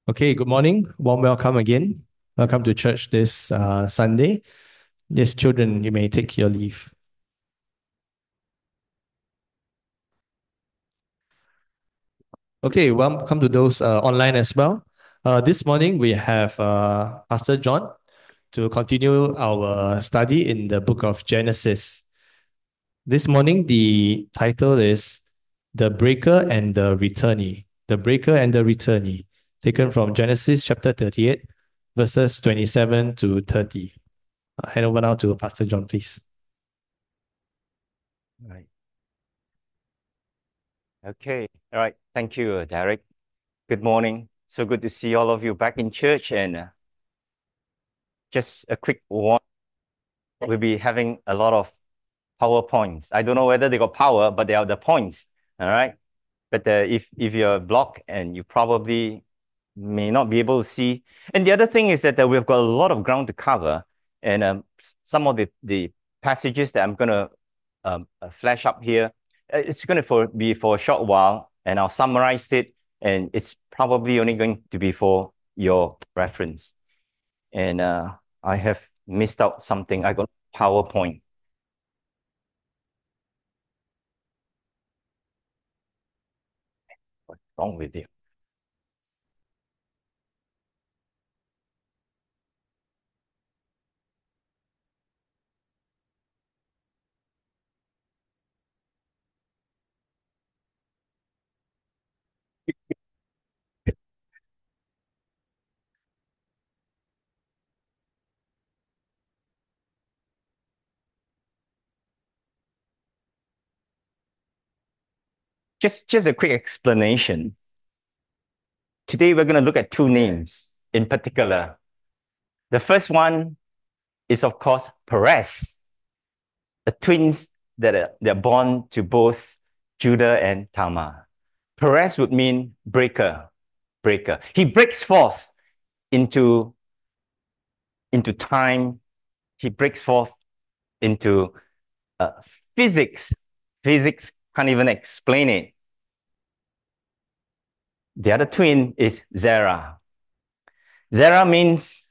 Okay, good morning. Warm welcome again. Welcome to church this Sunday. Yes, children, you may take your leave. Okay, welcome to those online as well. This morning we have Pastor John to continue our study in the book of Genesis. This morning, the title is The Breaker and the Returnee. The Breaker and the Returnee, taken from Genesis chapter 38, verses 27 to 30. Hand over now to Pastor John, please. Right. Okay. All right. Thank you, Derek. Good morning. So good to see all of you back in church. And just a quick warning, we'll be having a lot of PowerPoints. I don't know whether they got power, but they are the points. All right. But if you're blocked and you probably may not be able to see. And the other thing is that we've got a lot of ground to cover. And some of the passages that I'm going to flash up here, it's going to be for a short while, and I'll summarize it, and it's probably only going to be for your reference. And I have missed out something. I got PowerPoint. What's wrong with you? Just a quick explanation. Today we're going to look at two names in particular. The first one is, of course, Perez, the twins they're born to both Judah and Tamar. Perez would mean breaker. He breaks forth into time. He breaks forth into uh, physics. Physics can't even explain it. The other twin is Zerah. Zerah means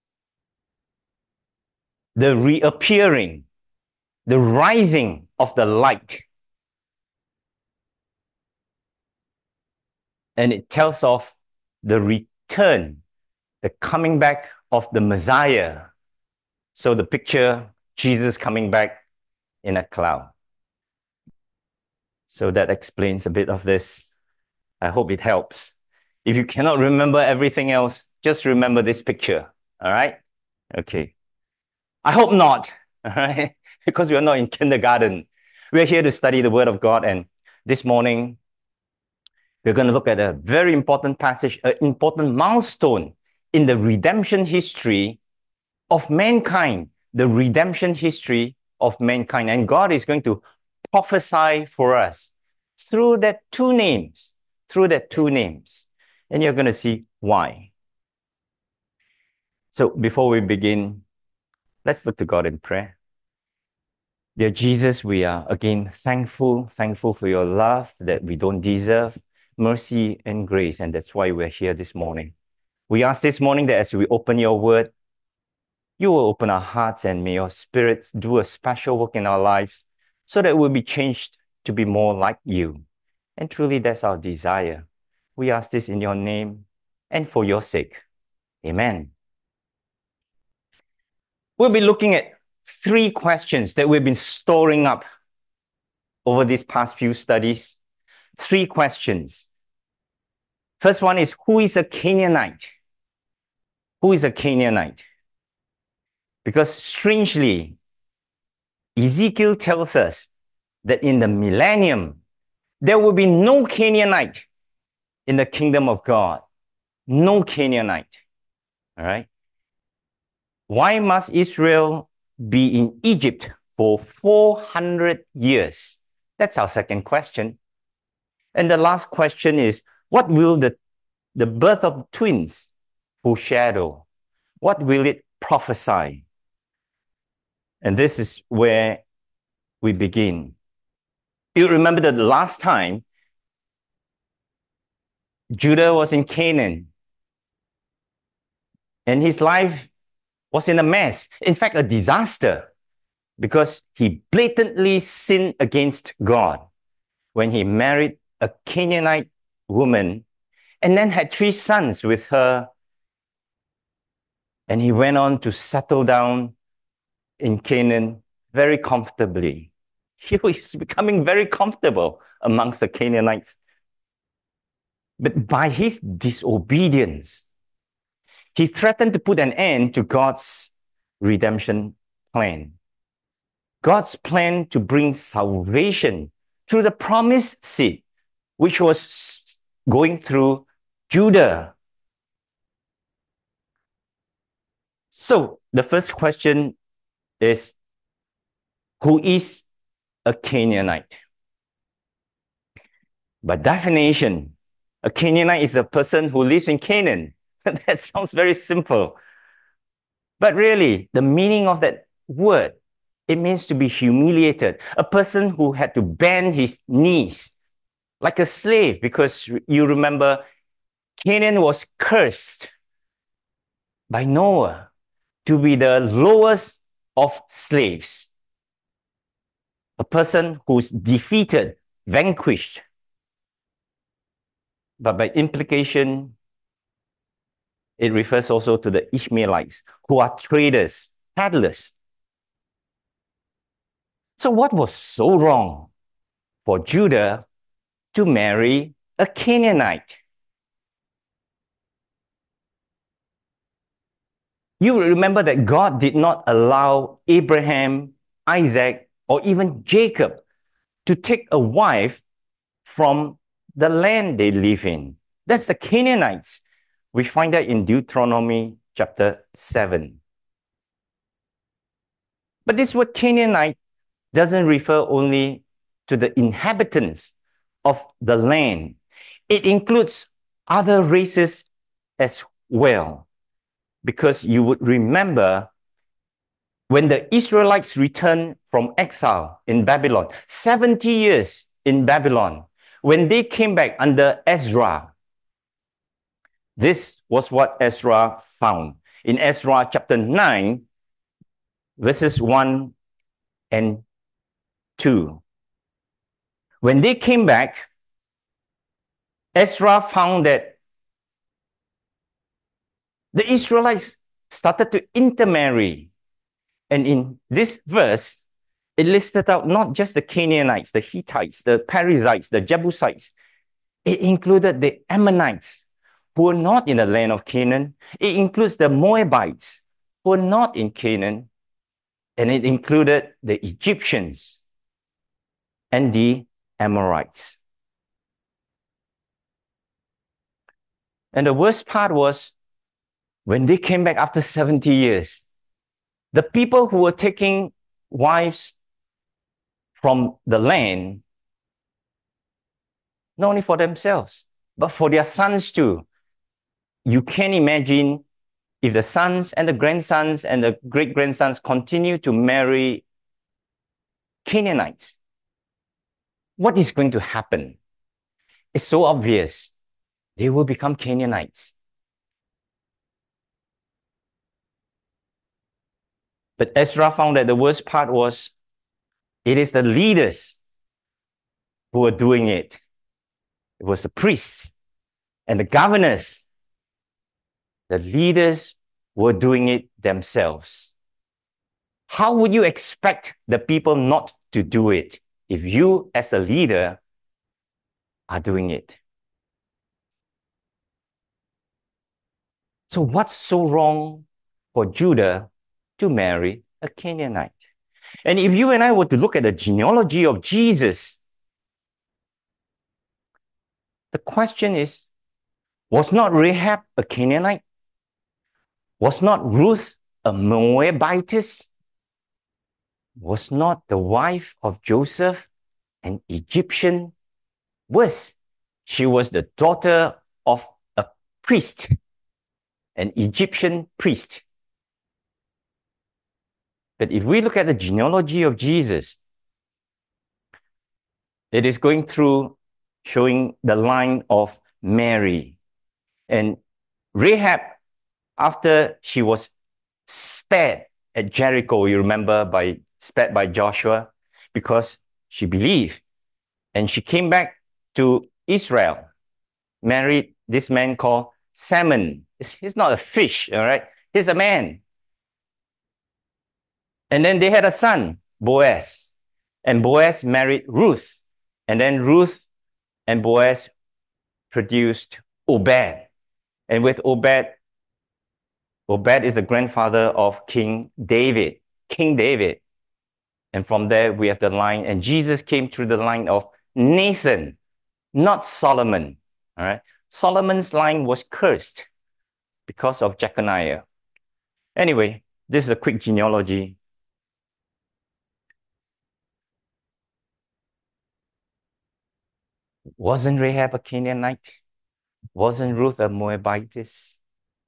the reappearing, the rising of the light. And it tells of the return, the coming back of the Messiah. So the picture, Jesus coming back in a cloud. So that explains a bit of this. I hope it helps. If you cannot remember everything else, just remember this picture. All right? Okay. I hope not. All right? Because we are not in kindergarten. We're here to study the Word of God. And this morning, we're going to look at a very important passage, an important milestone in the redemption history of mankind. The redemption history of mankind. And God is going to prophesy for us through that two names. And you're going to see why. So before we begin, let's look to God in prayer. Dear Jesus, we are again thankful for your love that we don't deserve, mercy and grace, and that's why we're here this morning. We ask this morning that as we open your word, you will open our hearts and may your spirits do a special work in our lives so that we'll be changed to be more like you. And truly, that's our desire. We ask this in your name and for your sake. Amen. We'll be looking at three questions that we've been storing up over these past few studies. Three questions. First one is, who is a Canaanite? Who is a Canaanite? Because strangely, Ezekiel tells us that in the millennium, there will be no Canaanite in the kingdom of God. No Canaanite. All right? Why must Israel be in Egypt for 400 years? That's our second question. And the last question is, what will the birth of twins foreshadow? What will it prophesy? And this is where we begin. You remember that the last time Judah was in Canaan, And his life was in a mess. In fact, a disaster, because he blatantly sinned against God when he married a Canaanite woman and then had 3 sons with her. And he went on to settle down in Canaan very comfortably. He was becoming very comfortable amongst the Canaanites. But by his disobedience, he threatened to put an end to God's redemption plan. God's plan to bring salvation through the promised seed, which was going through Judah. So the first question is, who is a Canaanite? By definition, a Canaanite is a person who lives in Canaan. That sounds very simple. But really, the meaning of that word, it means to be humiliated. A person who had to bend his knees like a slave, because you remember Canaan was cursed by Noah to be the lowest of slaves. A person who's defeated, vanquished. But by implication, it refers also to the Ishmaelites, who are traders, peddlers. So what was so wrong for Judah to marry a Canaanite? You remember that God did not allow Abraham, Isaac, or even Jacob to take a wife from the land they live in. That's the Canaanites. We find that in Deuteronomy chapter 7. But this word Canaanite doesn't refer only to the inhabitants of the land. It includes other races as well. Because you would remember when the Israelites returned from exile in Babylon, 70 years in Babylon, when they came back under Ezra, this was what Ezra found. In Ezra chapter 9, verses 1 and 2. When they came back, Ezra found that the Israelites started to intermarry. And in this verse, it listed out not just the Canaanites, the Hittites, the Perizzites, the Jebusites. It included the Ammonites, who were not in the land of Canaan. It includes the Moabites, who were not in Canaan. And it included the Egyptians and the Amorites. And the worst part was, when they came back after 70 years, the people who were taking wives from the land, not only for themselves, but for their sons too. You can imagine if the sons and the grandsons and the great-grandsons continue to marry Canaanites, what is going to happen? It's so obvious. They will become Canaanites. But Ezra found that the worst part was, it is the leaders who were doing it. It was the priests and the governors. The leaders were doing it themselves. How would you expect the people not to do it if you, as the leader, are doing it? So what's so wrong for Judah to marry a Canaanite? And if you and I were to look at the genealogy of Jesus, the question is, was not Rahab a Canaanite? Was not Ruth a Moabitess? Was not the wife of Joseph an Egyptian? Worse, she was the daughter of a priest, an Egyptian priest. But if we look at the genealogy of Jesus, it is going through showing the line of Mary. And Rahab after she was spared at Jericho, you remember, spared by Joshua, because she believed. And she came back to Israel, married this man called Salmon. He's not a fish, all right? He's a man. And then they had a son, Boaz. And Boaz married Ruth. And then Ruth and Boaz produced Obed. And with Obed is the grandfather of King David. And from there, we have the line, and Jesus came through the line of Nathan, not Solomon. All right. Solomon's line was cursed because of Jeconiah. Anyway, this is a quick genealogy. Wasn't Rahab a Canaanite? Wasn't Ruth a Moabitess?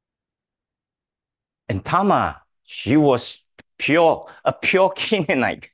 And Tamar, she was a pure Canaanite.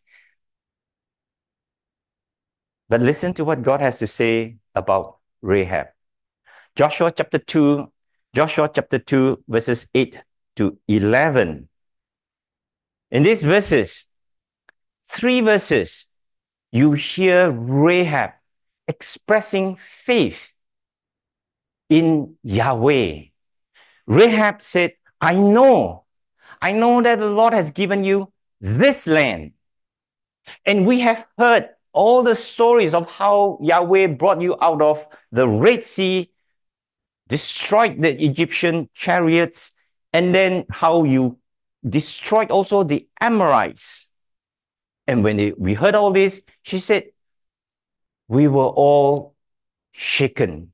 But listen to what God has to say about Rahab. Joshua chapter 2, verses 8 to 11. In these verses, 3 verses, you hear Rahab expressing faith in Yahweh. Rahab said, I know that the Lord has given you this land. And we have heard all the stories of how Yahweh brought you out of the Red Sea, destroyed the Egyptian chariots, and then how you destroyed also the Amorites. And when we heard all this, she said, we were all shaken.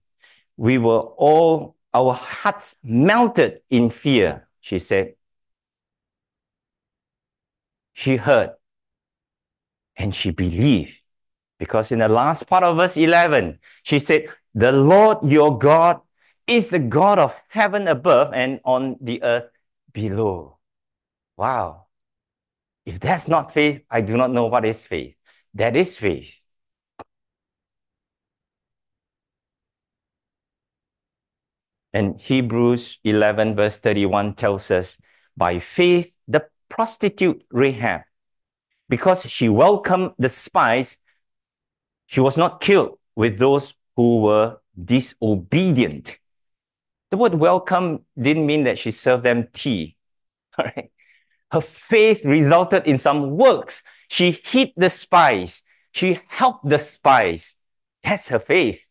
Our hearts melted in fear, she said. She heard and she believed. Because in the last part of verse 11, she said, the Lord your God is the God of heaven above and on the earth below. Wow. If that's not faith, I do not know what is faith. That is faith. And Hebrews 11 verse 31 tells us, by faith, the prostitute Rahab, because she welcomed the spies, she was not killed with those who were disobedient. The word welcome didn't mean that she served them tea. All right. Her faith resulted in some works. She hid the spies. She helped the spies. That's her faith.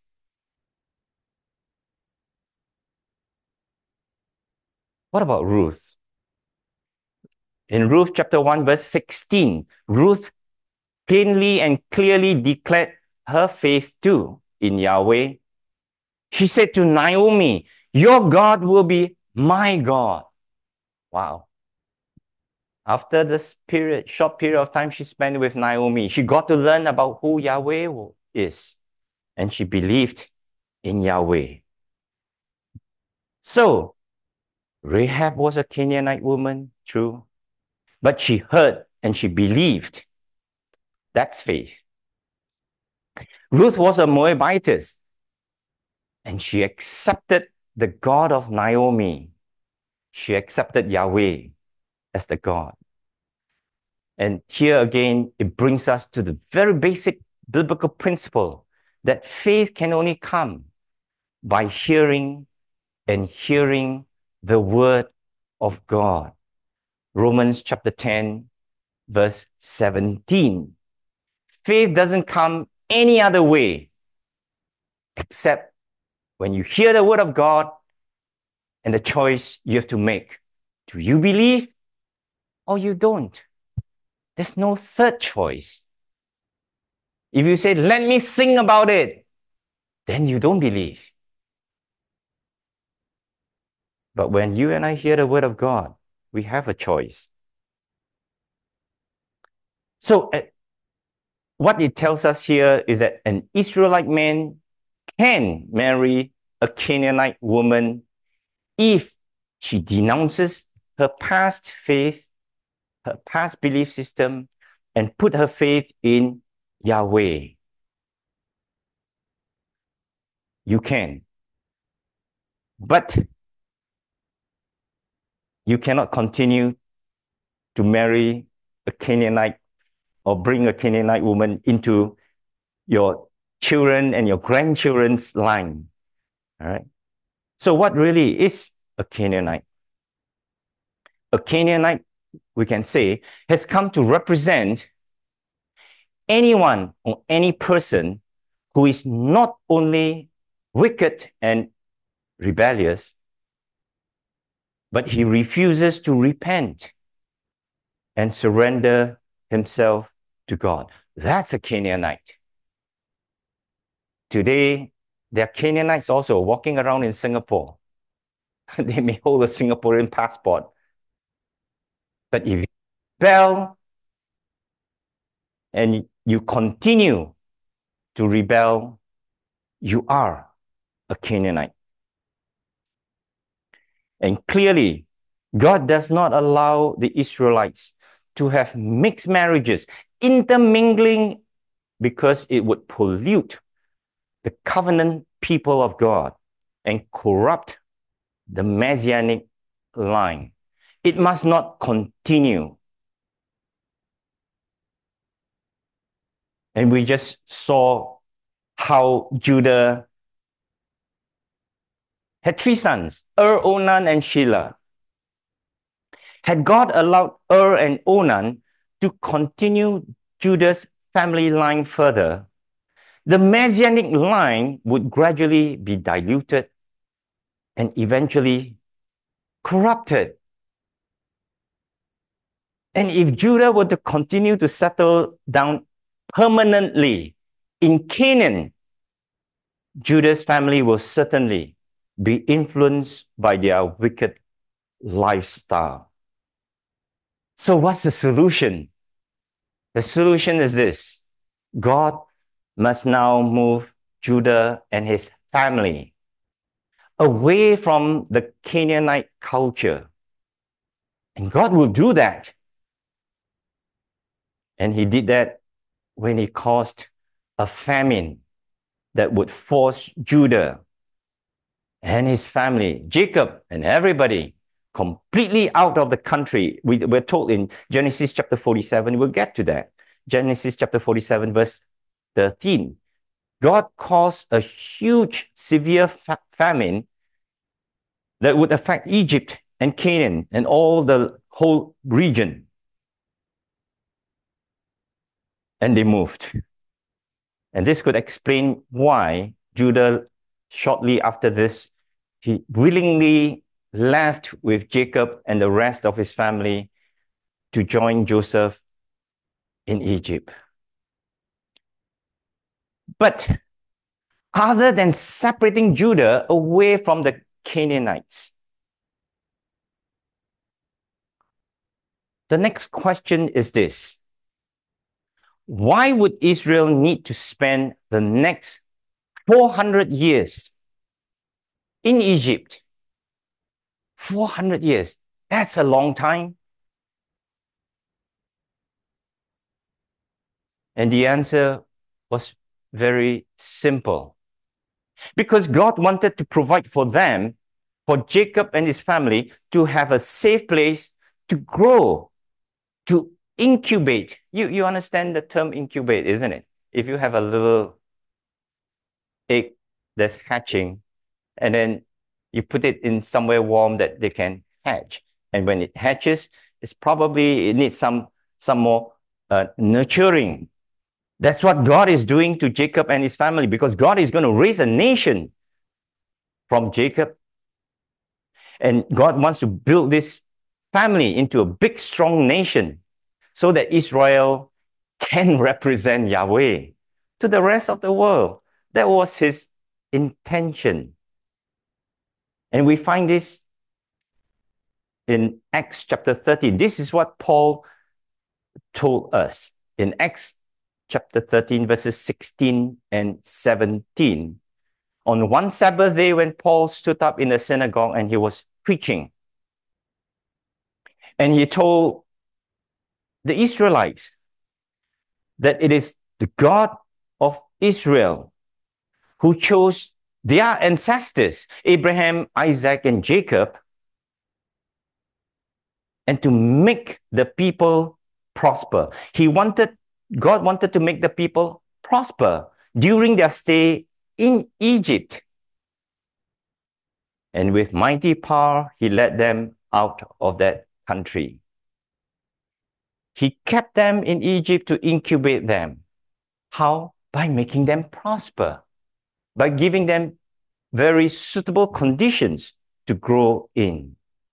What about Ruth? In Ruth chapter 1 verse 16, Ruth plainly and clearly declared her faith too in Yahweh. She said to Naomi, your God will be my God. Wow. After this short period of time she spent with Naomi, she got to learn about who Yahweh is. And she believed in Yahweh. So, Rahab was a Canaanite woman, true. But she heard and she believed. That's faith. Ruth was a Moabitess. And she accepted the God of Naomi. She accepted Yahweh as the God. And here again, it brings us to the very basic biblical principle that faith can only come by hearing and hearing the word of God. Romans chapter 10, verse 17. Faith doesn't come any other way except when you hear the word of God and the choice you have to make. Do you believe or you don't? There's no third choice. If you say, let me think about it, then you don't believe. But when you and I hear the word of God, we have a choice. So what it tells us here is that an Israelite man can marry a Canaanite woman if she denounces her past faith, her past belief system, and put her faith in Yahweh. You can. But you cannot continue to marry a Canaanite or bring a Canaanite woman into your children and your grandchildren's line. All right. So what really is a Canaanite? A Canaanite, we can say, has come to represent anyone or any person who is not only wicked and rebellious, but he refuses to repent and surrender himself to God. That's a Canaanite. Today, there are Canaanites also walking around in Singapore. They may hold a Singaporean passport. But if you rebel and you continue to rebel, you are a Canaanite. And clearly, God does not allow the Israelites to have mixed marriages, intermingling, because it would pollute the covenant people of God and corrupt the Messianic line. It must not continue. And we just saw how Judah had 3 sons, Onan, and Shelah. Had God allowed and Onan to continue Judah's family line further, the Messianic line would gradually be diluted and eventually corrupted. And if Judah were to continue to settle down permanently in Canaan, Judah's family will certainly be influenced by their wicked lifestyle. So what's the solution? The solution is this: God must now move Judah and his family away from the Canaanite culture. And God will do that. And he did that when he caused a famine that would force Judah and his family, Jacob and everybody, completely out of the country. We're told in Genesis chapter 47, we'll get to that. Genesis chapter 47, verse 13. God caused a huge, severe famine that would affect Egypt and Canaan and all the whole region. And they moved. And this could explain why Judah, shortly after this, he willingly left with Jacob and the rest of his family to join Joseph in Egypt. But other than separating Judah away from the Canaanites, the next question is this: why would Israel need to spend the next 400 years in Egypt? 400 years, that's a long time. And the answer was very simple. Because God wanted to provide for them, for Jacob and his family, to have a safe place to grow, to incubate. You understand the term incubate, isn't it? If you have a little egg that's hatching, and then you put it in somewhere warm that they can hatch. And when it hatches, it needs some more nurturing. That's what God is doing to Jacob and his family, because God is going to raise a nation from Jacob. And God wants to build this family into a big, strong nation so that Israel can represent Yahweh to the rest of the world. That was his intention. And we find this in Acts chapter 13. This is what Paul told us in Acts chapter 13, verses 16 and 17. On one Sabbath day, when Paul stood up in the synagogue and he was preaching, and he told the Israelites that it is the God of Israel who chose their ancestors, Abraham, Isaac, and Jacob, and to make the people prosper. God wanted to make the people prosper during their stay in Egypt. And with mighty power, he led them out of that country. He kept them in Egypt to incubate them. How? By making them prosper, by giving them very suitable conditions to grow in.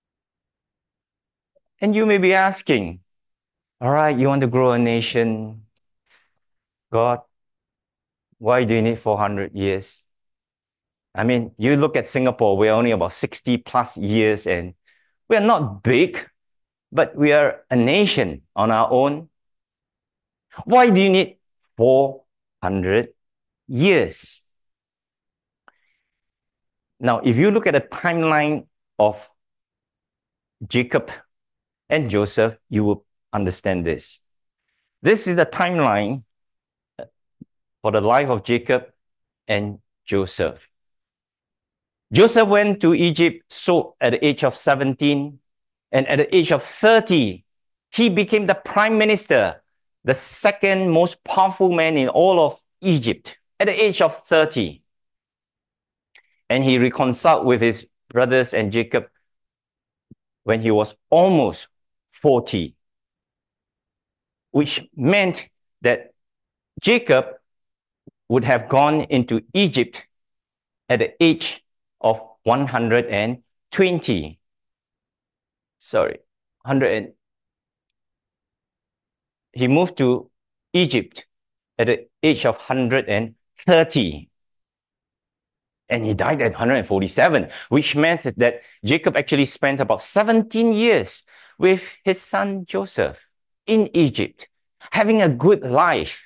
And you may be asking, all right, you want to grow a nation, God, why do you need 400 years? I mean, you look at Singapore, we're only about 60 plus years and we're not big, but we are a nation on our own. Why do you need 400 years? Now, if you look at the timeline of Jacob and Joseph, you will understand this. This is the timeline for the life of Jacob and Joseph. Joseph went to Egypt so at the age of 17, and at the age of 30, he became the prime minister, the second most powerful man in all of Egypt at the age of 30. And he reconciled with his brothers and Jacob when he was almost 40, which meant that Jacob would have gone into Egypt at the age of 120. He moved to Egypt at the age of 130. And he died at 147, which meant that Jacob actually spent about 17 years with his son Joseph in Egypt, having a good life.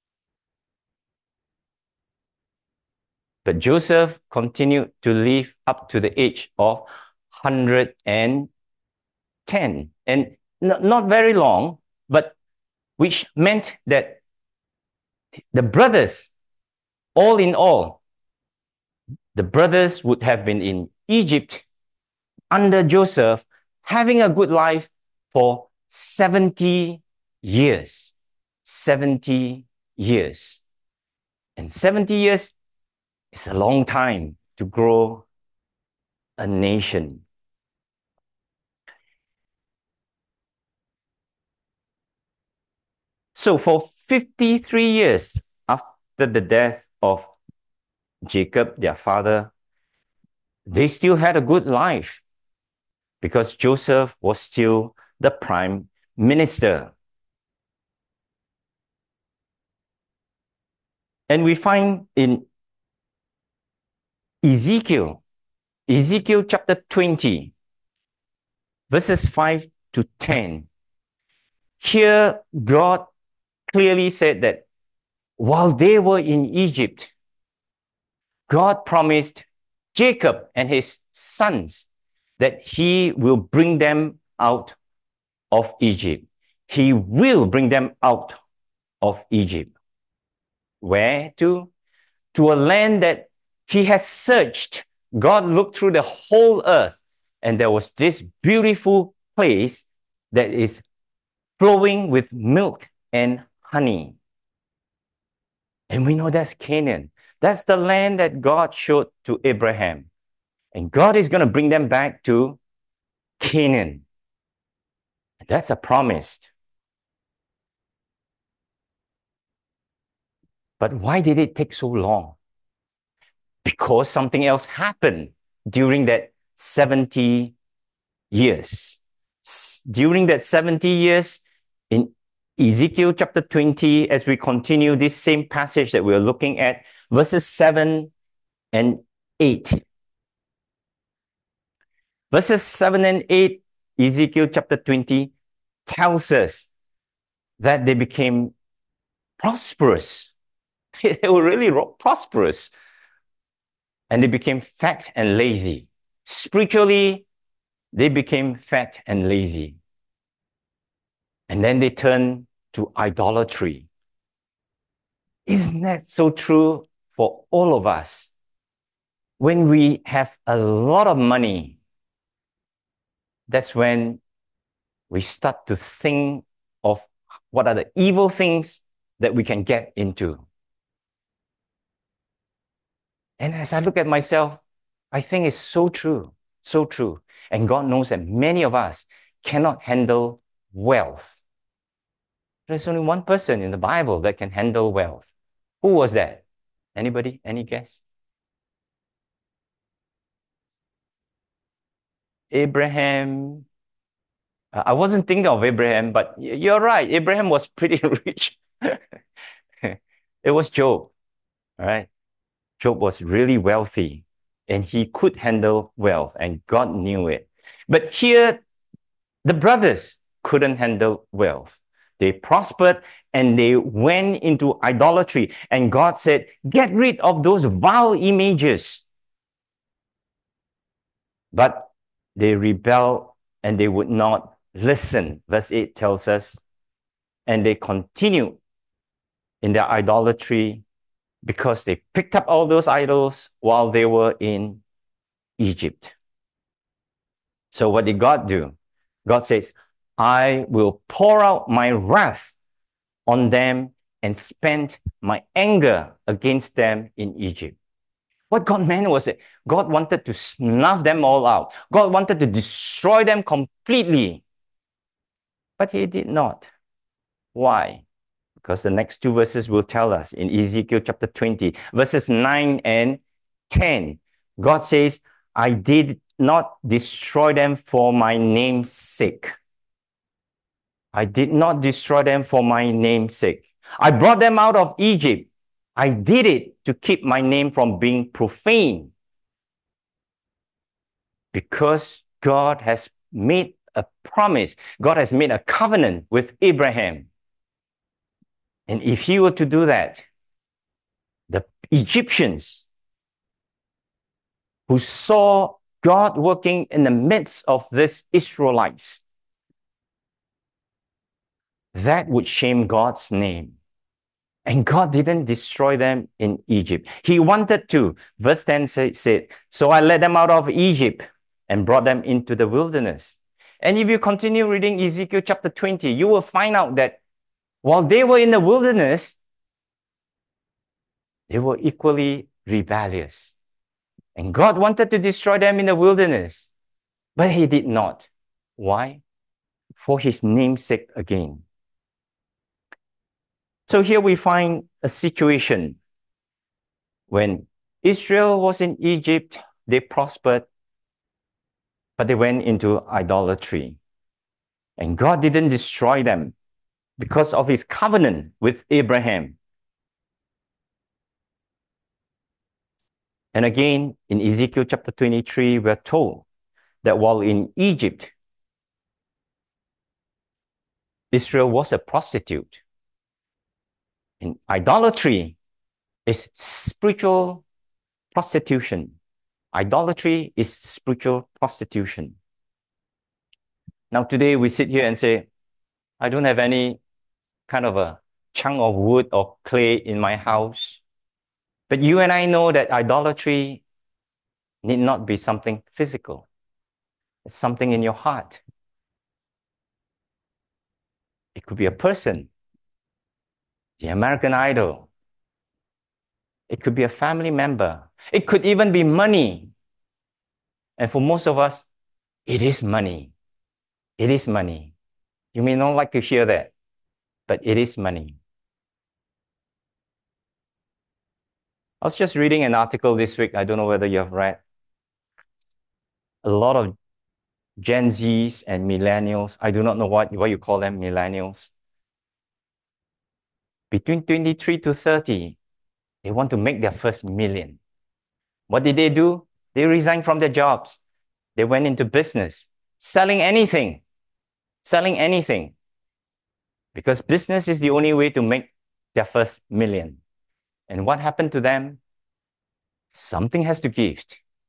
But Joseph continued to live up to the age of 110. And not very long, but which meant that the brothers, all in all, the brothers would have been in Egypt under Joseph, having a good life for 70 years. 70 years. And 70 years is a long time to grow a nation. So for 53 years after the death of Jacob, their father, they still had a good life because Joseph was still the prime minister. And we find in Ezekiel chapter 20, verses 5 to 10, here God clearly said that while they were in Egypt, God promised Jacob and his sons that he will bring them out of Egypt. He will bring them out of Egypt. Where to? To a land that he has searched. God looked through the whole earth, and there was this beautiful place that is flowing with milk and honey. And we know that's Canaan. That's the land that God showed to Abraham. And God is going to bring them back to Canaan. That's a promise. But why did it take so long? Because something else happened during that 70 years. During that 70 years, in Ezekiel chapter 20, as we continue this same passage that we're looking at, verses 7 and 8. Verses 7 and 8, Ezekiel chapter 20 tells us that they became prosperous. They were really prosperous. And they became fat and lazy. Spiritually, they became fat and lazy. And then they turned to idolatry. Isn't that so true for all of us? When we have a lot of money, that's when we start to think of what are the evil things that we can get into. And as I look at myself, I think it's so true, so true. And God knows that many of us cannot handle wealth. There's only one person in the Bible that can handle wealth. Who was that? Anybody? Any guess? Abraham. I wasn't thinking of Abraham, but you're right. Abraham was pretty rich. It was Job, all right? Job was really wealthy and he could handle wealth, and God knew it. But here, the brothers couldn't handle wealth. They prospered and they went into idolatry. And God said, get rid of those vile images. But they rebelled and they would not listen. Verse 8 tells us, and they continued in their idolatry because they picked up all those idols while they were in Egypt. So what did God do? God says, I will pour out my wrath on them and spend my anger against them in Egypt. What God meant was that God wanted to snuff them all out. God wanted to destroy them completely. But he did not. Why? Because the next two verses will tell us in Ezekiel chapter 20, verses 9 and 10. God says, I did not destroy them for my name's sake. I did not destroy them for my name's sake. I brought them out of Egypt. I did it to keep my name from being profaned. Because God has made a promise. God has made a covenant with Abraham. And if he were to do that, the Egyptians who saw God working in the midst of these Israelites, that would shame God's name. And God didn't destroy them in Egypt. He wanted to. Verse 10 said, so I led them out of Egypt and brought them into the wilderness. And if you continue reading Ezekiel chapter 20, you will find out that while they were in the wilderness, they were equally rebellious. And God wanted to destroy them in the wilderness, but he did not. Why? For his name's sake again. So here we find a situation when Israel was in Egypt, they prospered, but they went into idolatry. And God didn't destroy them because of his covenant with Abraham. And again, in Ezekiel chapter 23, we're told that while in Egypt, Israel was a prostitute. And idolatry is spiritual prostitution. Idolatry is spiritual prostitution. Now, today we sit here and say, I don't have any kind of a chunk of wood or clay in my house. But you and I know that idolatry need not be something physical. It's something in your heart. It could be a person, the American Idol. It could be a family member. It could even be money. And for most of us, it is money. It is money. You may not like to hear that, but it is money. I was just reading an article this week. I don't know whether you have read. A lot of Gen Zs and millennials, I do not know what you call them, millennials. Between 23 to 30, they want to make their first million. What did they do? They resigned from their jobs. They went into business, selling anything. Because business is the only way to make their first million. And what happened to them? Something has to give.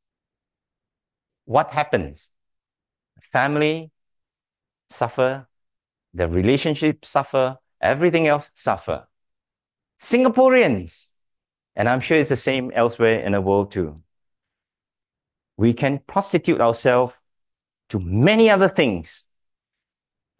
What happens? Family suffer, the relationship suffer, everything else suffer. Singaporeans, and I'm sure it's the same elsewhere in the world too. We can prostitute ourselves to many other things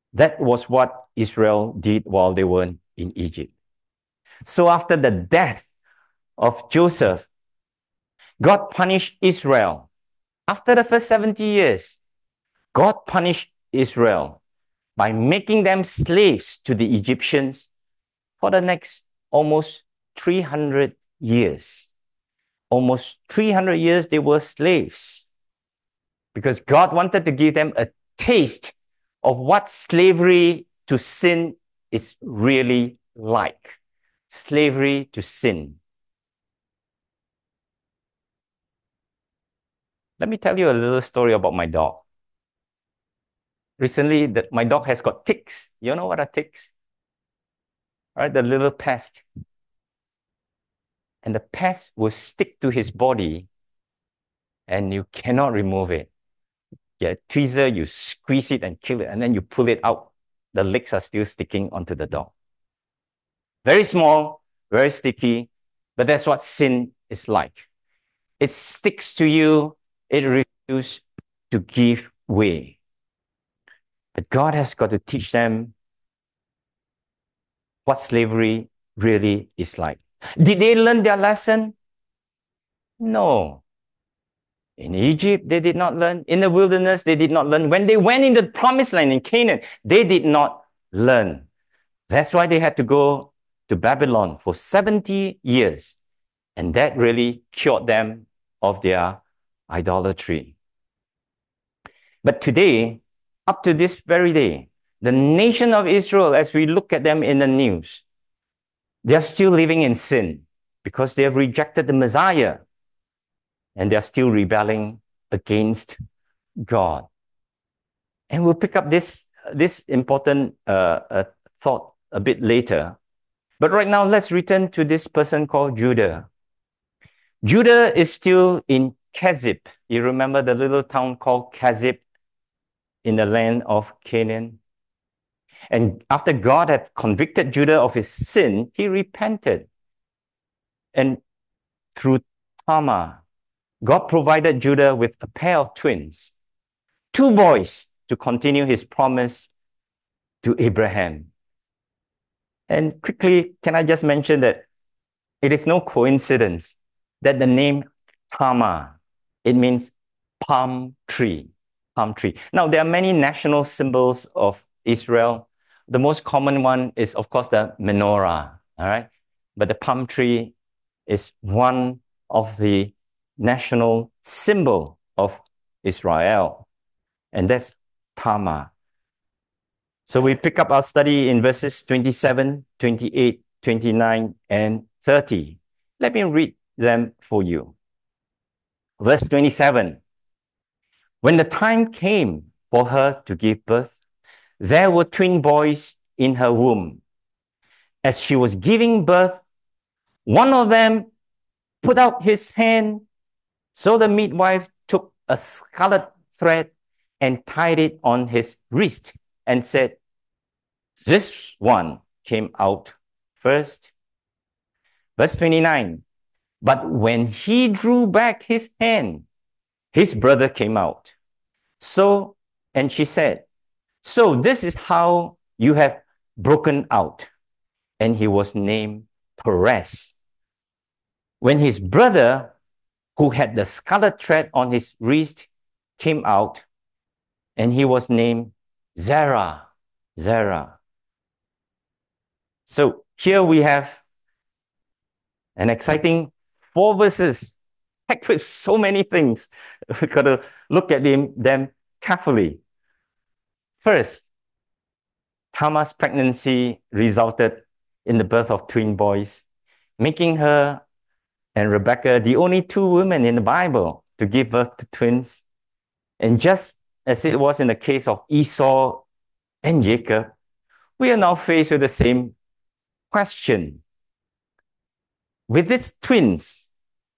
That was what Israel did while they were in Egypt. So after the death of Joseph, God punished Israel. After the first 70 years, God punished Israel by making them slaves to the Egyptians for the next almost 300 years. Almost 300 years they were slaves because God wanted to give them a taste of what slavery to sin is really like. Slavery to sin. Let me tell you a little story about my dog. Recently, my dog has got ticks. You know what are ticks? All right, the little pest. And the pest will stick to his body and you cannot remove it. Yeah, tweezer, you squeeze it and kill it, and then you pull it out. The legs are still sticking onto the dog. Very small, very sticky, but that's what sin is like. It sticks to you, it refuses to give way. But God has got to teach them what slavery really is like. Did they learn their lesson? No. In Egypt, they did not learn. In the wilderness, they did not learn. When they went into the promised land in Canaan, they did not learn. That's why they had to go to Babylon for 70 years. And that really cured them of their idolatry. But today, up to this very day, the nation of Israel, as we look at them in the news, they are still living in sin because they have rejected the Messiah and they are still rebelling against God. And we'll pick up this important thought a bit later. But right now, let's return to this person called Judah. Judah is still in Kezib. You remember the little town called Kezib in the land of Canaan? And after God had convicted Judah of his sin, he repented. And through Tamar, God provided Judah with a pair of twins, two boys, to continue his promise to Abraham. And quickly, can I just mention that it is no coincidence that the name Tamar, it means palm tree. Palm tree. Now, there are many national symbols of Israel. The most common one is, of course, the menorah, all right? But the palm tree is one of the national symbol of Israel, and that's Tamar. So we pick up our study in verses 27, 28, 29, and 30. Let me read them for you. Verse 27. When the time came for her to give birth, there were twin boys in her womb. As she was giving birth, one of them put out his hand. So the midwife took a scarlet thread and tied it on his wrist and said, "This one came out first." Verse 29. But when he drew back his hand, his brother came out. And she said, "So this is how you have broken out." And he was named Perez. When his brother, who had the scarlet thread on his wrist, came out, and he was named Zerah. Zerah. So here we have an exciting 4 verses packed with so many things. We've got to look at them carefully. First, Tamar's pregnancy resulted in the birth of twin boys, making her and Rebecca the only 2 women in the Bible to give birth to twins. And just as it was in the case of Esau and Jacob, we are now faced with the same question. With these twins,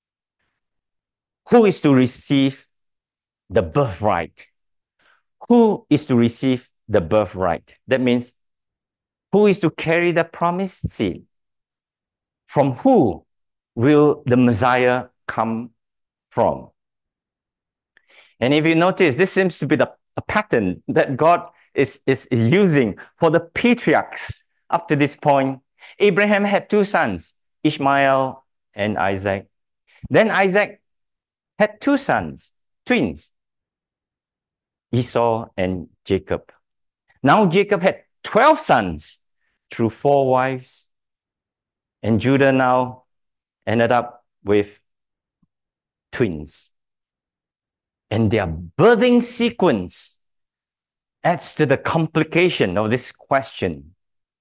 who is to receive the birthright? Who is to receive the birthright? That means, who is to carry the promised seed? From who will the Messiah come from? And if you notice, this seems to be a pattern that God is using for the patriarchs up to this point. Abraham had two sons, Ishmael and Isaac. Then Isaac had two sons, twins, Esau and Jacob. Now Jacob had 12 sons through 4 wives, and Judah now ended up with twins. And their birthing sequence adds to the complication of this question.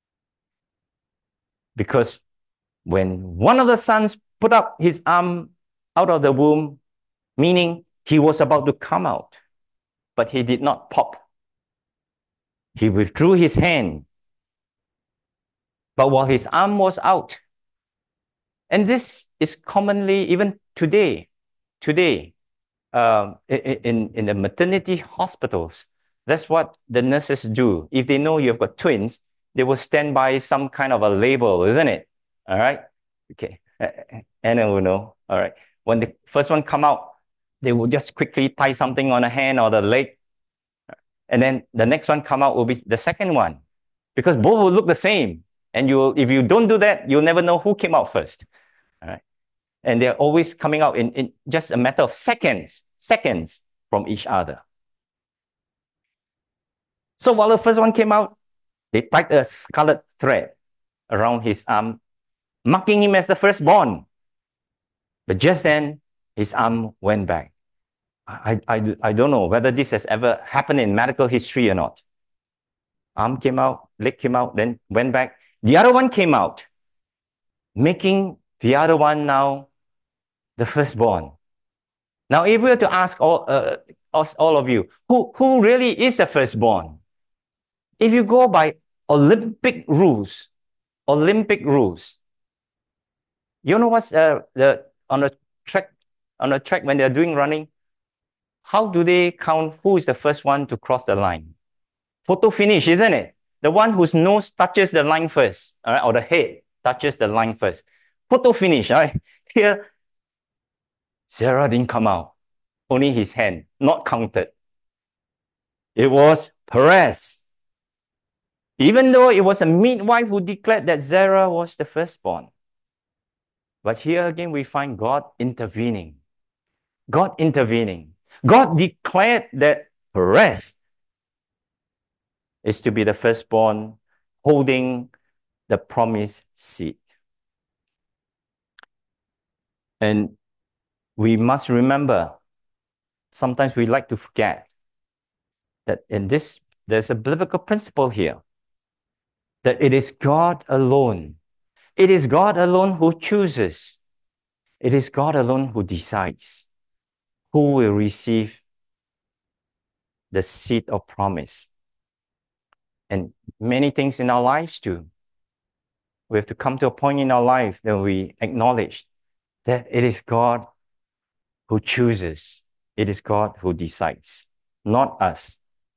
Because when one of the sons put up his arm out of the womb, meaning he was about to come out, but he did not pop. He withdrew his hand, but while his arm was out, and this is commonly, even today, in the maternity hospitals, that's what the nurses do. If they know you've got twins, they will stand by some kind of a label, isn't it? All right? Okay. Anna will know. All right. When the first one come out, they will just quickly tie something on the hand or the leg. And then the next one come out will be the second one, because both will look the same. And if you don't do that, you'll never know who came out first. All right. And they're always coming out in just a matter of seconds from each other. So while the first one came out, they tied a scarlet thread around his arm, marking him as the firstborn. But just then, his arm went back. I don't know whether this has ever happened in medical history or not. Arm came out, leg came out, then went back. The other one came out, making the other one now the firstborn. Now, if we were to ask all of you, who really is the firstborn? If you go by Olympic rules, you know what's on the track when they're doing running? How do they count who is the first one to cross the line? Photo finish, isn't it? The one whose nose touches the line first, all right, or the head touches the line first. Photo finish, all right? Here, Zerah didn't come out. Only his hand, not counted. It was Perez. Even though it was a midwife who declared that Zerah was the firstborn. But here again, we find God intervening. God declared that Perez is to be the firstborn, holding the promised seed. And we must remember, sometimes we like to forget that in this, there's a biblical principle here, that it is God alone. It is God alone who chooses. It is God alone who decides who will receive the seed of promise. And many things in our lives too. We have to come to a point in our life that we acknowledge that it is God who chooses. It is God who decides, not us.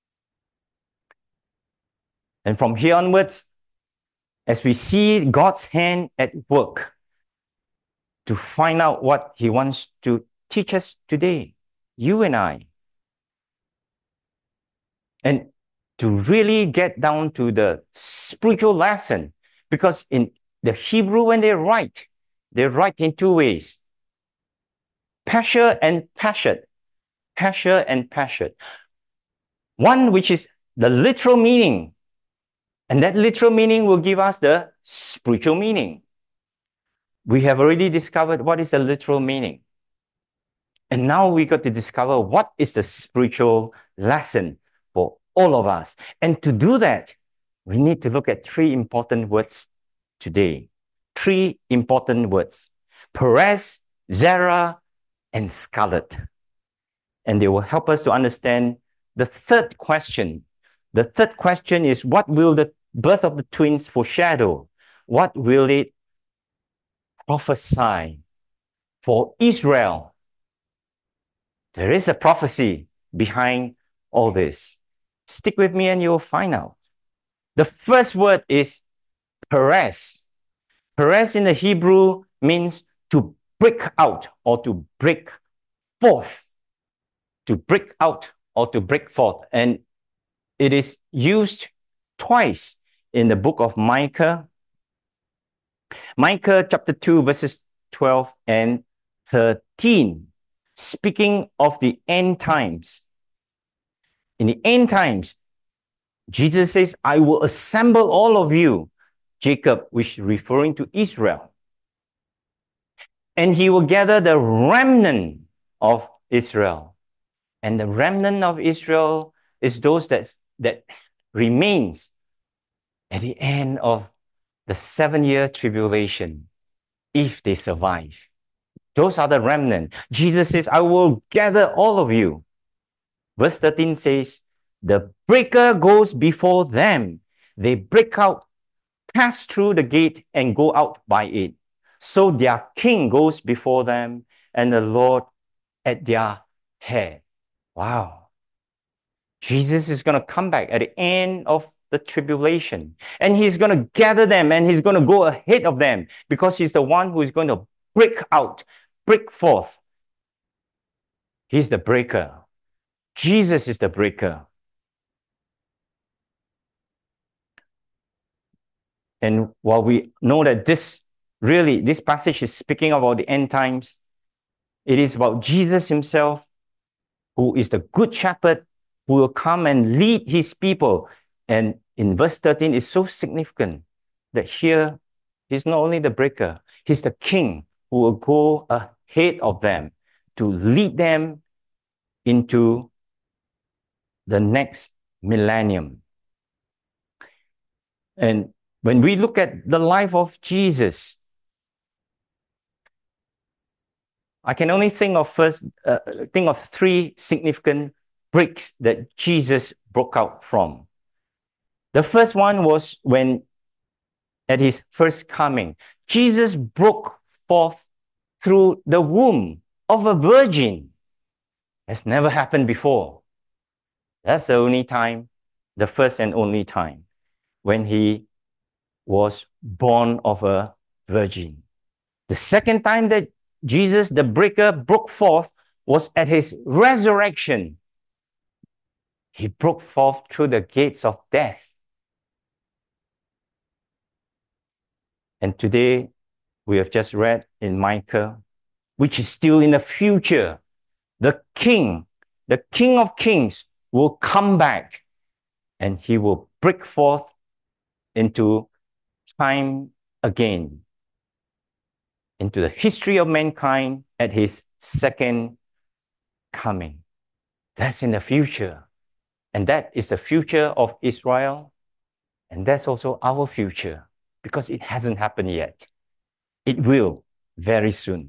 And from here onwards, as we see God's hand at work to find out what He wants to teach us today, you and I, and to really get down to the spiritual lesson, because in the Hebrew, when they write in two ways: Pesher and Peshet. Pesher and Peshet. One which is the literal meaning, and that literal meaning will give us the spiritual meaning. We have already discovered what is the literal meaning. And now we got to discover what is the spiritual lesson for all of us. And to do that, we need to look at 3 important words today. 3 important words: Perez, Zerah, and scarlet. And they will help us to understand the third question. The third question is, what will the birth of the twins foreshadow? What will it prophesy for Israel? There is a prophecy behind all this. Stick with me and you'll find out. The first word is Perez. Perez in the Hebrew means to break out or to break forth. To break out or to break forth. And it is used twice in the book of Micah. Micah chapter 2, verses 12 and 13, speaking of the end times. In the end times, Jesus says, I will assemble all of you, Jacob, which is referring to Israel, and he will gather the remnant of Israel. And the remnant of Israel is those that remains at the end of the 7-year tribulation, if they survive. Those are the remnant. Jesus says, I will gather all of you. Verse 13 says, the breaker goes before them. They break out, pass through the gate, and go out by it. So their king goes before them, and the Lord at their head. Wow. Jesus is going to come back at the end of the tribulation, and he's going to gather them, and he's going to go ahead of them, because he's the one who is going to break out, break forth. He's the breaker. Jesus is the breaker. And while we know that this passage is speaking about the end times, it is about Jesus himself, who is the good shepherd, who will come and lead his people. And in verse 13, it's so significant that here he's not only the breaker, he's the king who will go ahead of them to lead them into the next millennium. And when we look at the life of Jesus, I can only think of three significant breaks that Jesus broke out from. The first one was when, at his first coming, Jesus broke forth through the womb of a virgin. Has never happened before. That's the only time, the first and only time, when he was born of a virgin. The second time that Jesus, the breaker, broke forth was at his resurrection. He broke forth through the gates of death. And today, we have just read in Micah, which is still in the future, the King of Kings, will come back, and he will break forth into time again, into the history of mankind at his second coming. That's in the future. And that is the future of Israel. And that's also our future, because it hasn't happened yet. It will very soon.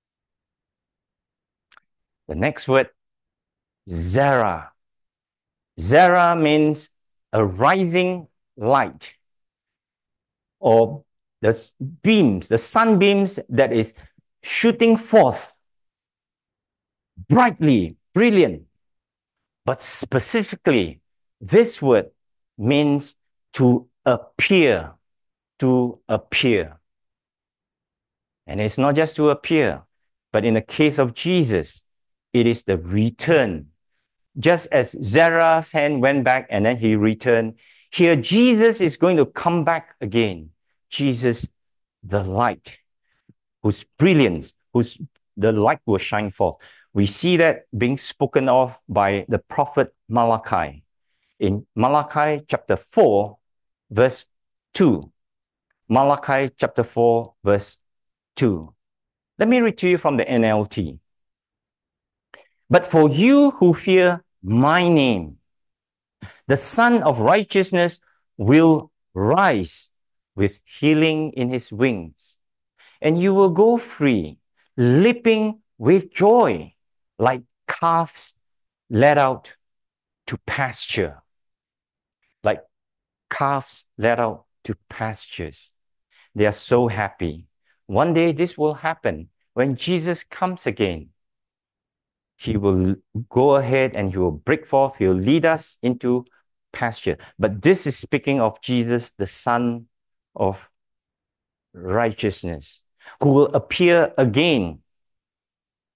The next word, Zerah. Zerah means a rising light, or the beams, the sunbeams that is shooting forth brightly, brilliant. But specifically, this word means to appear, to appear. And it's not just to appear, but in the case of Jesus, it is the return. Just as Zerah's hand went back and then he returned, here Jesus is going to come back again. Jesus, the light, whose brilliance, the light will shine forth. We see that being spoken of by the prophet Malachi. In Malachi chapter 4, verse 2. Malachi chapter 4, verse 2. Let me read to you from the NLT. But for you who fear my name, the Son of Righteousness will rise with healing in his wings, and you will go free, leaping with joy, like calves led out to pasture. Like calves led out to pastures. They are so happy. One day this will happen when Jesus comes again. He will go ahead and he will break forth. He will lead us into pasture. But this is speaking of Jesus, the Son of Righteousness, who will appear again,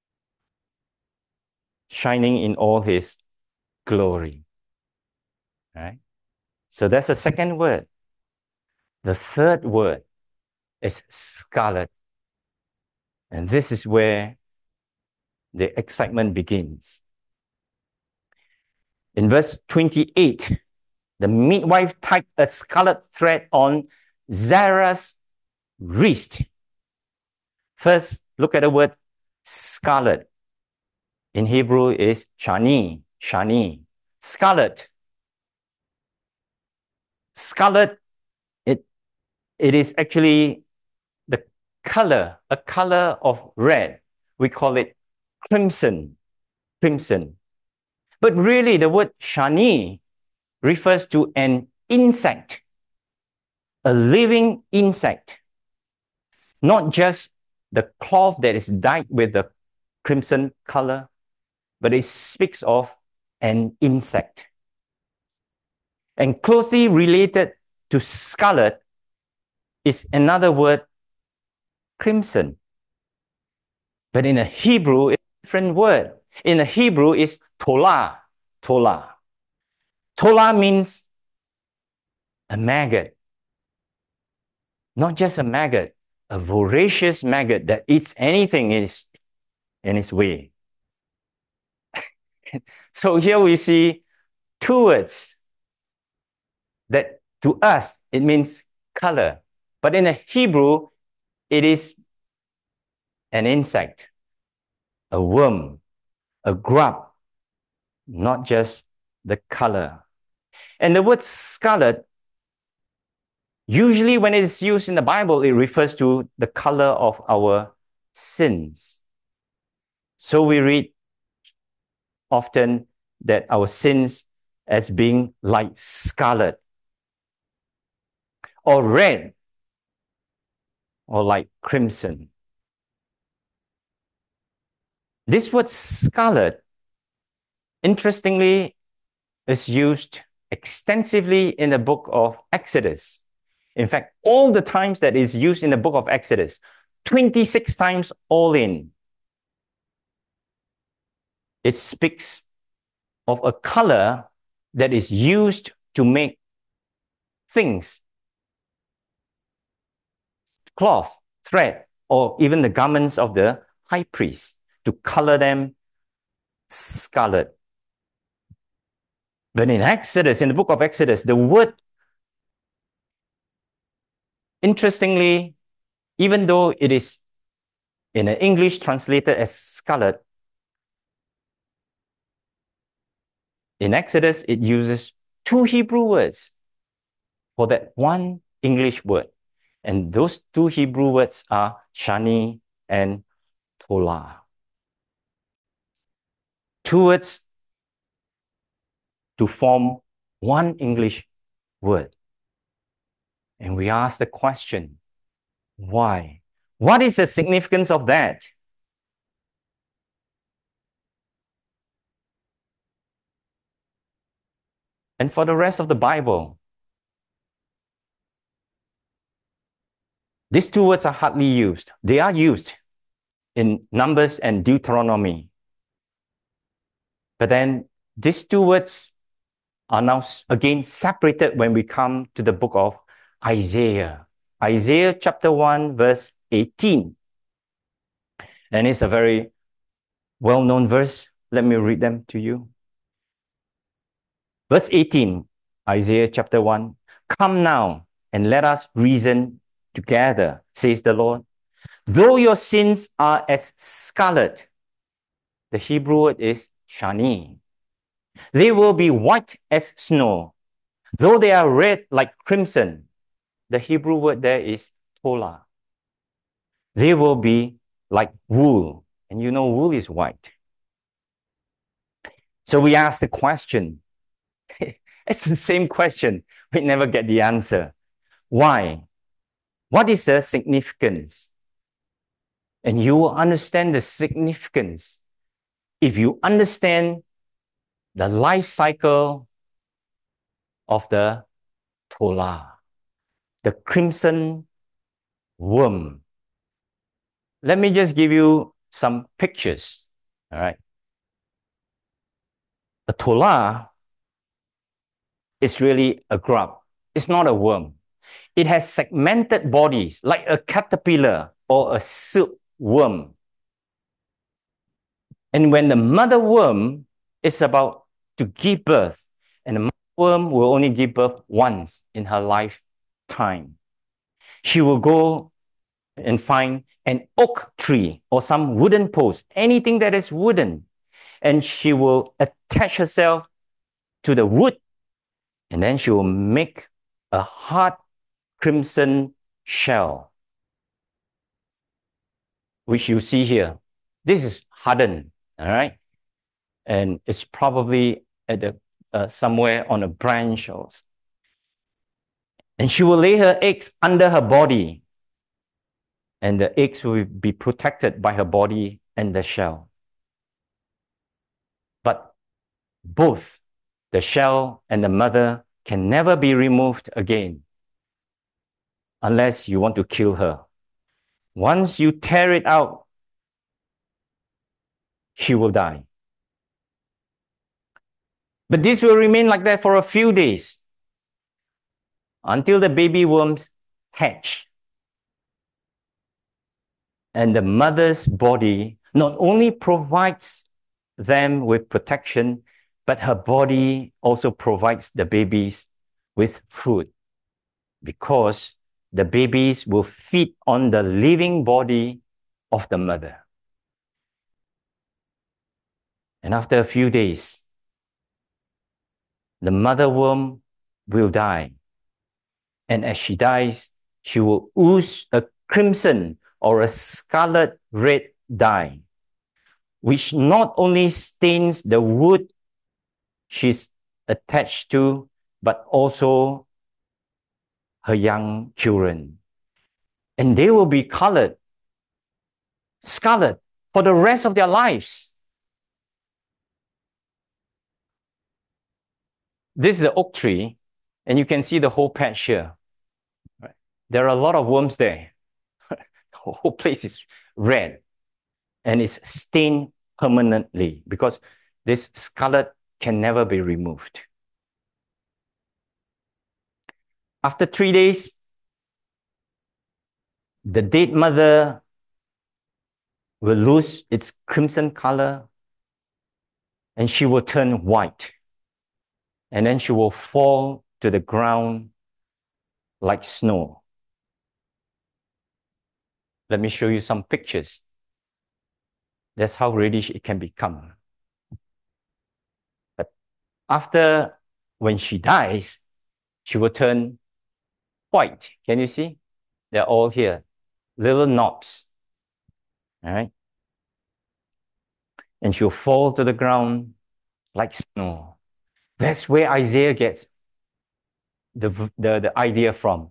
shining in all his glory. Right? So that's the second word. The third word is scarlet. And this is where the excitement begins. In verse 28, the midwife tied a scarlet thread on Zara's wrist. First, look at the word scarlet. In Hebrew is shani, shani. Scarlet. Scarlet, it is actually the color, a color of red. We call it crimson, crimson. But really, the word shani refers to an insect, a living insect, not just the cloth that is dyed with the crimson color, but it speaks of an insect. And closely related to scarlet is another word, crimson. But in the Hebrew, it's a different word. In the Hebrew, it's tola, tola. Tola means a maggot. Not just a maggot, a voracious maggot that eats anything in its way. So here we see two words that to us, it means color. But in the Hebrew, it is an insect, a worm, a grub, not just the color. And the word scarlet, usually when it is used in the Bible, it refers to the color of our sins. So we read often that our sins as being like scarlet or red or like crimson. This word scarlet, interestingly, is used extensively in the book of Exodus. In fact, all the times that is used in the book of Exodus, 26 times all in, it speaks of a color that is used to make things, cloth, thread, or even the garments of the high priest, to color them scarlet. But in Exodus, in the book of Exodus, the word, interestingly, even though it is in the English translated as scarlet, in Exodus, it uses two Hebrew words for that one English word. And those two Hebrew words are shani and tola. Two words to form one English word. And we ask the question, why? What is the significance of that? And for the rest of the Bible, these two words are hardly used. They are used in Numbers and Deuteronomy. But then these two words are now again separated when we come to the book of Isaiah. Isaiah chapter 1, verse 18. And it's a very well-known verse. Let me read them to you. Verse 18, Isaiah chapter 1. Come now and let us reason together, says the Lord. Though your sins are as scarlet, the Hebrew word is shani, they will be white as snow. Though they are red like crimson, the Hebrew word there is tola. They will be like wool. And you know, wool is white. So we ask the question. It's the same question. We never get the answer. Why? What is the significance? And you will understand the significance if you understand the life cycle of the tola, the crimson worm. Let me just give you some pictures. All right. A tola is really a grub. It's not a worm. It has segmented bodies like a caterpillar or a silkworm. And when the mother worm is about to give birth, and the mother worm will only give birth once in her lifetime, she will go and find an oak tree or some wooden post, anything that is wooden, and she will attach herself to the wood, and then she will make a hard crimson shell, which you see here. This is hardened, all right? And it's probably at the somewhere on a branch, and she will lay her eggs under her body, and the eggs will be protected by her body and the shell. But both the shell and the mother can never be removed again unless you want to kill her. Once you tear it out, she will die. But this will remain like that for a few days until the baby worms hatch. And the mother's body not only provides them with protection, but her body also provides the babies with food, because the babies will feed on the living body of the mother. And after a few days, the mother worm will die. And as she dies, she will ooze a crimson or a scarlet red dye, which not only stains the wood she's attached to, but also her young children. And they will be colored scarlet for the rest of their lives. This is the oak tree, and you can see the whole patch here. Right? There are a lot of worms there. The whole place is red, and it's stained permanently because this scarlet can never be removed. After 3 days, the dead mother will lose its crimson color, and she will turn white. And then she will fall to the ground like snow. Let me show you some pictures. That's how reddish it can become. But after, when she dies, she will turn white. Can you see? They're all here, little knobs. All right? And she'll fall to the ground like snow. That's where Isaiah gets the idea from.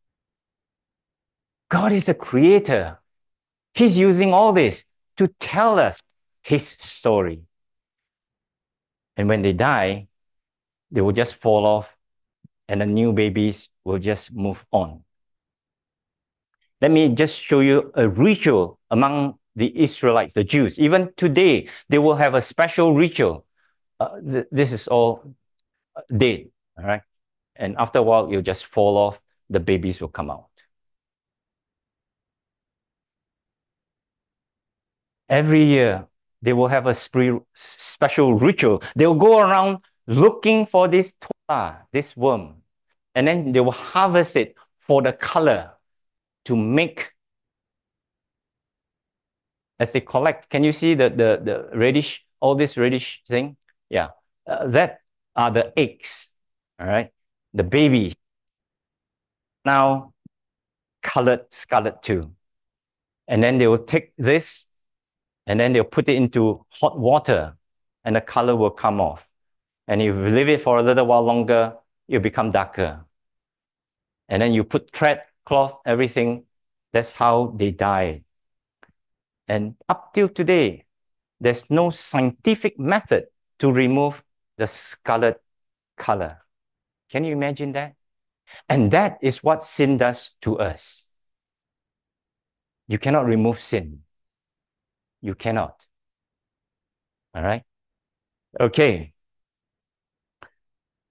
God is a creator. He's using all this to tell us his story. And when they die, they will just fall off, and the new babies will just move on. Let me just show you a ritual among the Israelites, the Jews. Even today, they will have a special ritual. This is all dead, all right? And after a while, you'll just fall off, the babies will come out. Every year, they will have a special ritual. They will go around looking for this tola, this worm, and then they will harvest it for the color to make, as they collect. Can you see the reddish, all this reddish thing? Yeah, that are the eggs, all right? The babies. Now, colored scarlet too. And then they will take this, and then they'll put it into hot water, and the color will come off. And if you leave it for a little while longer, it'll become darker. And then you put thread, cloth, everything. That's how they die. And up till today, there's no scientific method to remove the scarlet color. Can you imagine that? And that is what sin does to us. You cannot remove sin. You cannot. All right? Okay.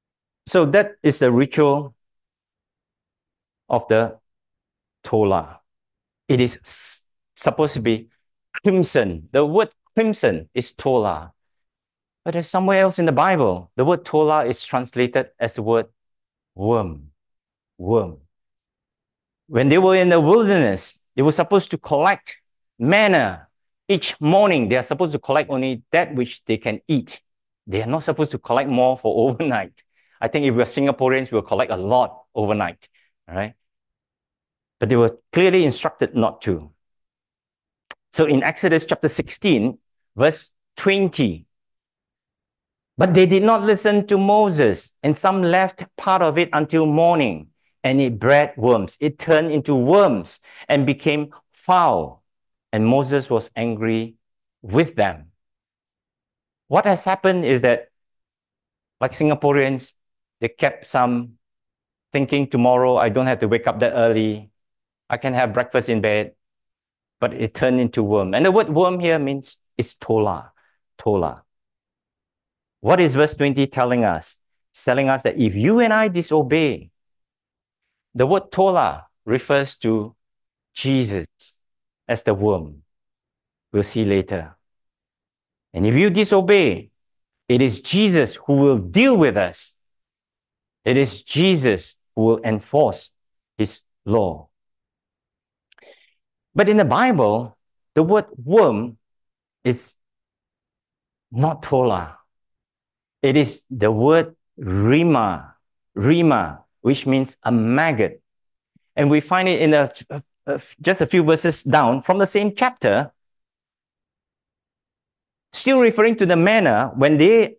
So that is the ritual of the Tola. It is supposed to be crimson. The word crimson is Tola. But there's somewhere else in the Bible, the word Tola is translated as the word worm. Worm. When they were in the wilderness, they were supposed to collect manna. Each morning, they are supposed to collect only that which they can eat. They are not supposed to collect more for overnight. I think if we're Singaporeans, we'll collect a lot overnight. All right? But they were clearly instructed not to. So in Exodus chapter 16, verse 20, but they did not listen to Moses, and some left part of it until morning, and it bred worms. It turned into worms and became foul, and Moses was angry with them. What has happened is that, like Singaporeans, they kept some thinking tomorrow I don't have to wake up that early. I can have breakfast in bed, but it turned into worm. And the word worm here means it's tola. Tola. What is verse 20 telling us? It's telling us that if you and I disobey, the word tola refers to Jesus as the worm. We'll see later. And if you disobey, it is Jesus who will deal with us. It is Jesus who will enforce his law. But in the Bible, the word worm is not tola. It is the word rima, which means a maggot. And we find it in just a few verses down from the same chapter, still referring to the manner when they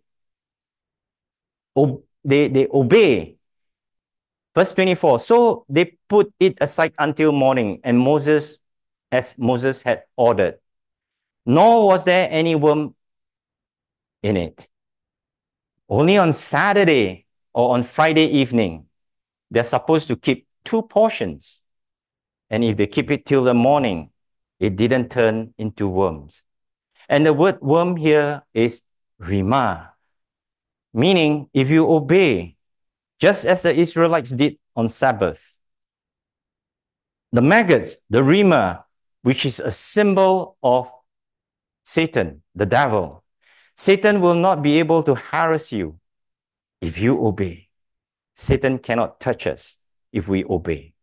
obey. Verse 24, so they put it aside until morning, and as Moses had ordered. Nor was there any worm in it. Only on Saturday or on Friday evening, they're supposed to keep 2 portions. And if they keep it till the morning, it didn't turn into worms. And the word worm here is rima, meaning if you obey, just as the Israelites did on Sabbath. The maggots, the rima, which is a symbol of Satan, the devil. Satan will not be able to harass you if you obey. Satan cannot touch us if we obey.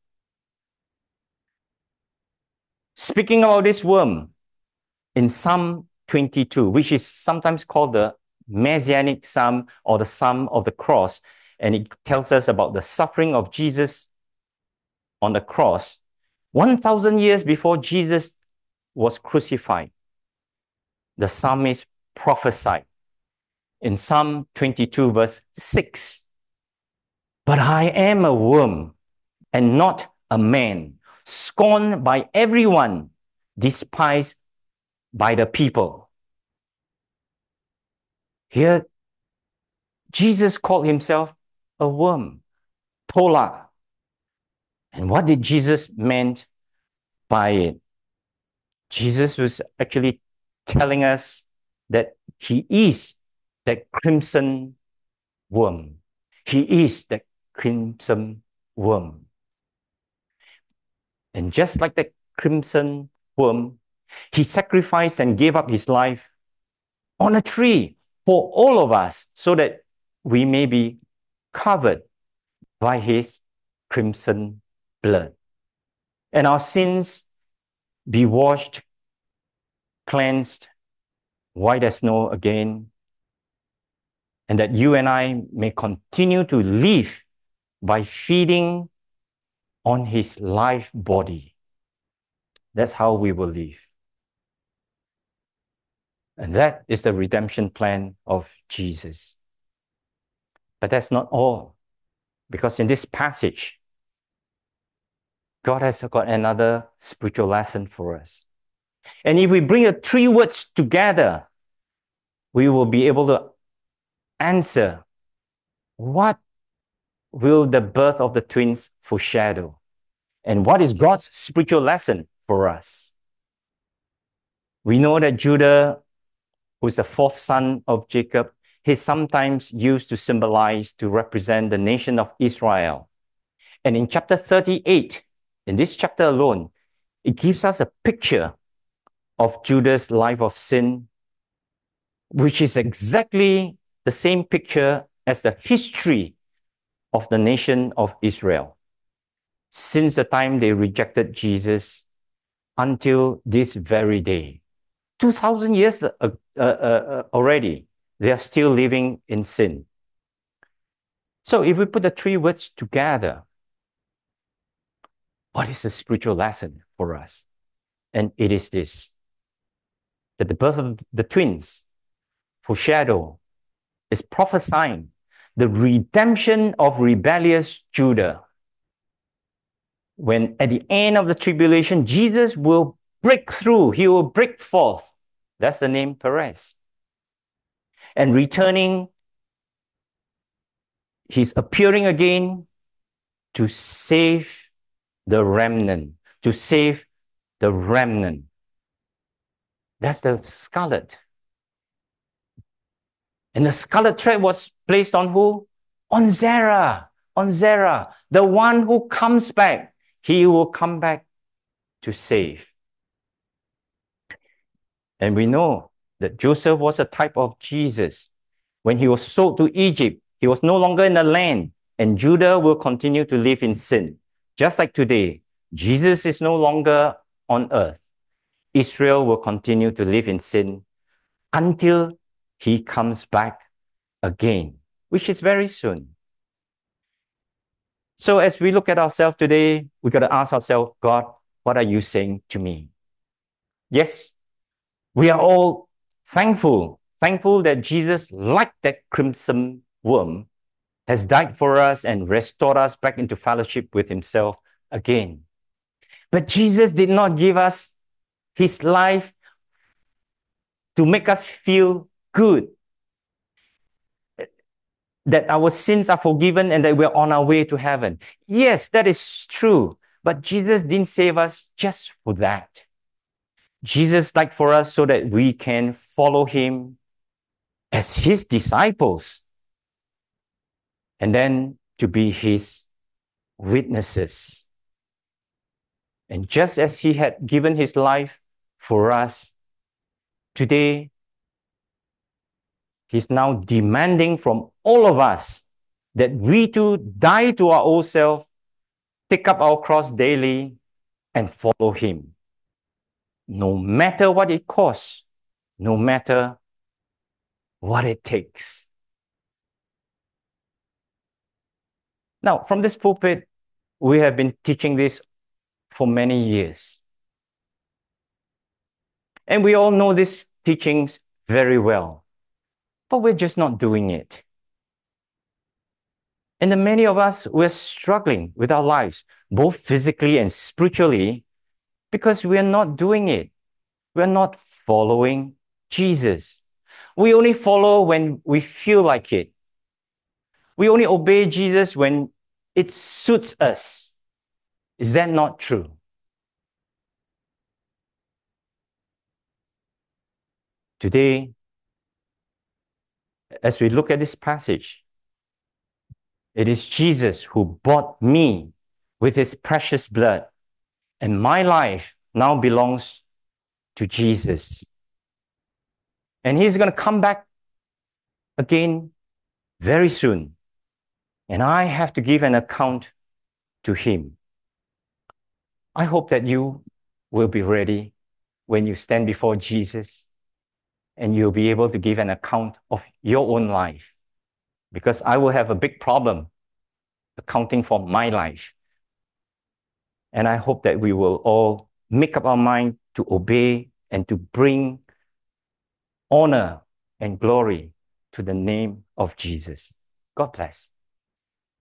Speaking about this worm, in Psalm 22, which is sometimes called the Messianic Psalm or the Psalm of the Cross, and it tells us about the suffering of Jesus on the cross, 1,000 years before Jesus was crucified. The psalmist prophesied in Psalm 22, verse 6, but I am a worm and not a man, scorned by everyone, despised by the people. Here, Jesus called himself a worm, tola. And what did Jesus meant by it? Jesus was actually telling us that he is that crimson worm. He is that crimson worm. And just like the crimson worm, he sacrificed and gave up his life on a tree for all of us so that we may be covered by his crimson blood. And our sins be washed, cleansed, white as snow again, and that you and I may continue to live by feeding on his life body. That's how we will live. And that is the redemption plan of Jesus. But that's not all, because in this passage, God has got another spiritual lesson for us. And if we bring the 3 words together, we will be able to answer, what will the birth of the twins foreshadow? And what is God's spiritual lesson for us? We know that Judah, who is the 4th son of Jacob, he's sometimes used to symbolize, to represent the nation of Israel. And in chapter 38, in this chapter alone, it gives us a picture of Judah's life of sin, which is exactly the same picture as the history of the nation of Israel. Since the time they rejected Jesus until this very day. 2,000 years already, they are still living in sin. So if we put the three words together, what is the spiritual lesson for us? And it is this, that the birth of the twins foreshadow is prophesying the redemption of rebellious Judah. When at the end of the tribulation, Jesus will break through, he will break forth. That's the name Perez. And returning, he's appearing again to save the remnant, to save the remnant. That's the scarlet. And the scarlet thread was placed on who? On Zerah. On Zerah, the one who comes back. He will come back to save. And we know that Joseph was a type of Jesus. When he was sold to Egypt, he was no longer in the land, and Judah will continue to live in sin. Just like today, Jesus is no longer on earth. Israel will continue to live in sin until he comes back again, which is very soon. So as we look at ourselves today, we got to ask ourselves, God, what are you saying to me? Yes, we are all thankful that Jesus, like that crimson worm, has died for us and restored us back into fellowship with himself again. But Jesus did not give us his life to make us feel good, that our sins are forgiven and that we're on our way to heaven. Yes, that is true. But Jesus didn't save us just for that. Jesus died for us so that we can follow him as his disciples, and then to be his witnesses. And just as he had given his life for us, today he's now demanding from all of us that we too die to our old self, take up our cross daily, and follow him. No matter what it costs, no matter what it takes. Now, from this pulpit, we have been teaching this for many years. And we all know these teachings very well, but we're just not doing it. And then many of us, we're struggling with our lives, both physically and spiritually, because we're not doing it. We're not following Jesus. We only follow when we feel like it. We only obey Jesus when it suits us. Is that not true? Today, as we look at this passage, it is Jesus who bought me with his precious blood, and my life now belongs to Jesus. And he's going to come back again very soon, and I have to give an account to him. I hope that you will be ready when you stand before Jesus, and you'll be able to give an account of your own life, because I will have a big problem accounting for my life. And I hope that we will all make up our mind to obey and to bring honor and glory to the name of Jesus. God bless.